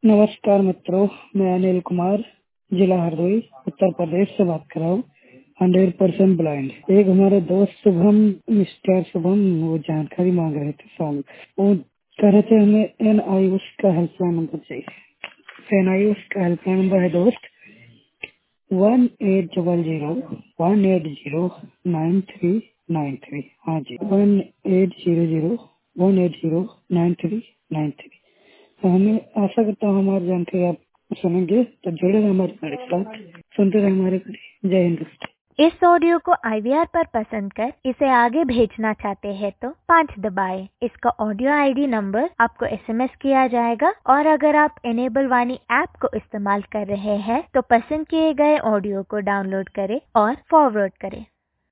नमस्कार मित्रों, मैं अनिल कुमार, जिला हरदोई, उत्तर प्रदेश से बात कर रहा हूँ। 100% ब्लाइंड। एक हमारे दोस्त शुभम, मिस्टर शुभम, वो जानकारी मांग रहे थे साल। वो कह रहे थे हमें एनआईओएस का हेल्पलाइन नंबर चाहिए। एनआईओएस का हेल्पलाइन नंबर है दोस्त 1800-180-9393। हाँ जी, 1800-180-9393। तो हमें आशा करता हूँ हमारी जानकारी आप सुनेंगे, तो जुड़े रहे हमारे साथ, सुनते रहे हमारे। जय हिंद। इस ऑडियो को IVR पर पसंद कर इसे आगे भेजना चाहते हैं तो 5 दबाएं। इसका ऑडियो ID नंबर आपको SMS किया जाएगा और अगर आप इनेबल वाणी ऐप को इस्तेमाल कर रहे हैं तो पसंद किए गए ऑडियो को डाउनलोड करें और फॉरवर्ड करें।